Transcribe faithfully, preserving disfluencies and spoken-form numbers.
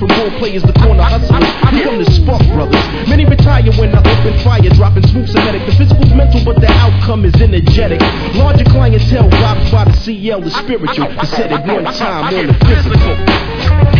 from ball players to corner hustlers. We come to spark brothers. Many retire when I open fire, dropping smooth Semitic. The physical's mental, but the outcome is energetic. Larger clientele vibes by the C L, the spiritual. I said it one time on the physical.